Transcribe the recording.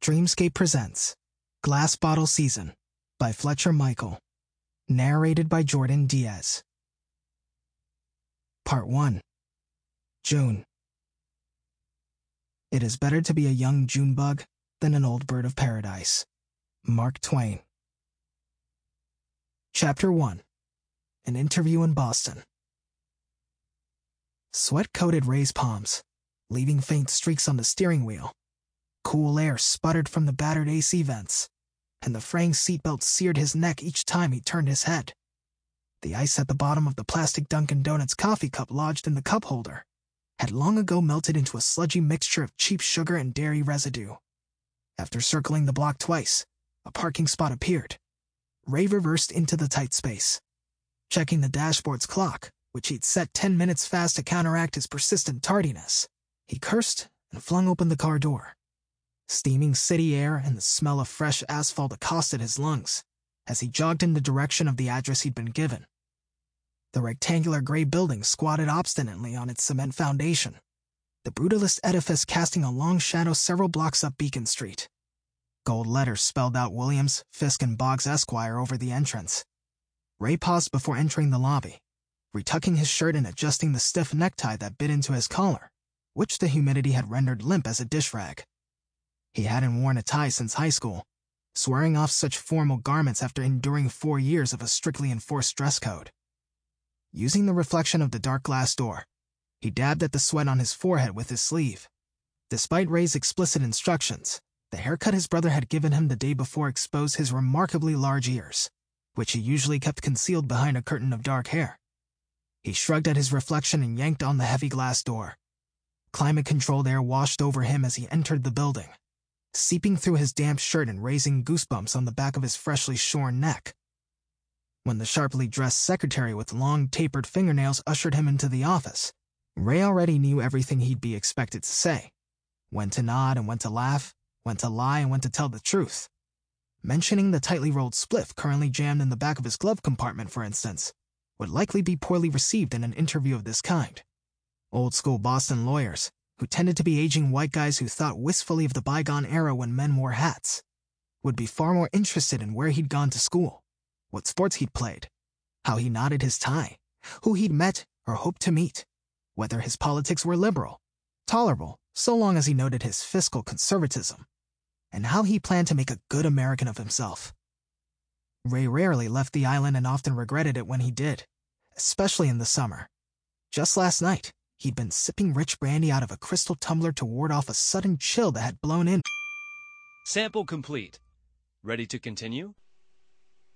Dreamscape presents Glass Bottle Season by Fletcher Michael. Narrated by Jordan Diaz. Part 1. June. It is better to be a young June bug than an old bird of paradise. Mark Twain. Chapter 1. An Interview in Boston. Sweat coated Ray's palms, leaving faint streaks on the steering wheel. Cool air sputtered from the battered AC vents, and the fraying seatbelt seared his neck each time he turned his head. The ice at the bottom of the plastic Dunkin' Donuts coffee cup lodged in the cup holder had long ago melted into a sludgy mixture of cheap sugar and dairy residue. After circling the block twice, a parking spot appeared. Ray reversed into the tight space. Checking the dashboard's clock, which he'd set 10 minutes fast to counteract his persistent tardiness, he cursed and flung open the car door. Steaming city air and the smell of fresh asphalt accosted his lungs as he jogged in the direction of the address he'd been given. The rectangular gray building squatted obstinately on its cement foundation, the brutalist edifice casting a long shadow several blocks up Beacon Street. Gold letters spelled out Williams, Fisk, and Boggs Esquire over the entrance. Ray paused before entering the lobby, retucking his shirt and adjusting the stiff necktie that bit into his collar, which the humidity had rendered limp as a dish rag. He hadn't worn a tie since high school, swearing off such formal garments after enduring 4 years of a strictly enforced dress code. Using the reflection of the dark glass door, he dabbed at the sweat on his forehead with his sleeve. Despite Ray's explicit instructions, the haircut his brother had given him the day before exposed his remarkably large ears, which he usually kept concealed behind a curtain of dark hair. He shrugged at his reflection and yanked on the heavy glass door. Climate-controlled air washed over him as he entered the building, seeping through his damp shirt and raising goosebumps on the back of his freshly shorn neck. When the sharply dressed secretary with long, tapered fingernails ushered him into the office, Ray already knew everything he'd be expected to say. When to nod and when to laugh, when to lie and when to tell the truth. Mentioning the tightly rolled spliff currently jammed in the back of his glove compartment, for instance, would likely be poorly received in an interview of this kind. Old-school Boston lawyers, who tended to be aging white guys who thought wistfully of the bygone era when men wore hats, would be far more interested in where he'd gone to school, what sports he'd played, how he knotted his tie, who he'd met or hoped to meet, whether his politics were liberal, tolerable, so long as he noted his fiscal conservatism, and how he planned to make a good American of himself. Ray rarely left the island and often regretted it when he did, especially in the summer. Just last night, he'd been sipping rich brandy out of a crystal tumbler to ward off a sudden chill that had blown in. Sample complete. Ready to continue?